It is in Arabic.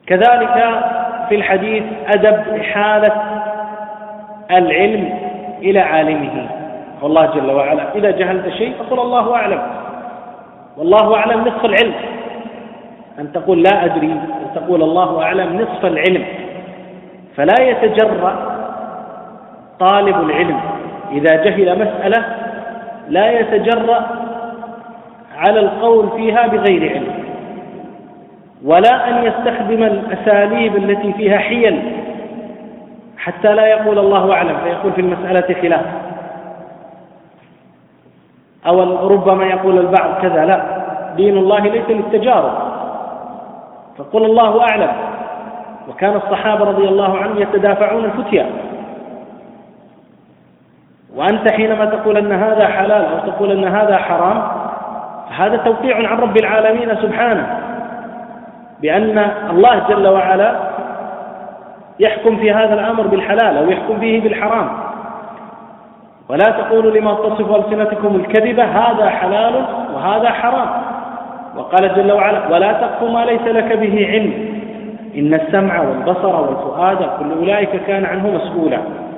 كذلك في الحديث أدب إحالة العلم إلى عالمه. والله جل وعلا إذا جهلت شيء فقل الله أعلم، والله أعلم نصف العلم. أن تقول لا أدري وتقول الله أعلم نصف العلم. فلا يتجرأ طالب العلم إذا جهل مسألة، لا يتجرأ على القول فيها بغير علم، ولا أن يستخدم الأساليب التي فيها حيل حتى لا يقول الله أعلم فيقول في المسألة خلاف، أو ربما يقول البعض كذا. لا، دين الله ليس للتجارب، فقل الله أعلم. وكان الصحابة رضي الله عنهم يتدافعون الفتيا، وأنت حينما تقول أن هذا حلال أو تقول أن هذا حرام فهذا توقيع عن رب العالمين سبحانه بأن الله جل وعلا يحكم في هذا الأمر بالحلال أو يحكم فيه بالحرام. ولا تقولوا لما تصف ألسنتكم الكذبة هذا حلال وهذا حرام. وقال جل وعلا ولا تقف ما ليس لك به علم إن السمع والبصر والفؤاد كل أولئك كان عنه مسؤولا.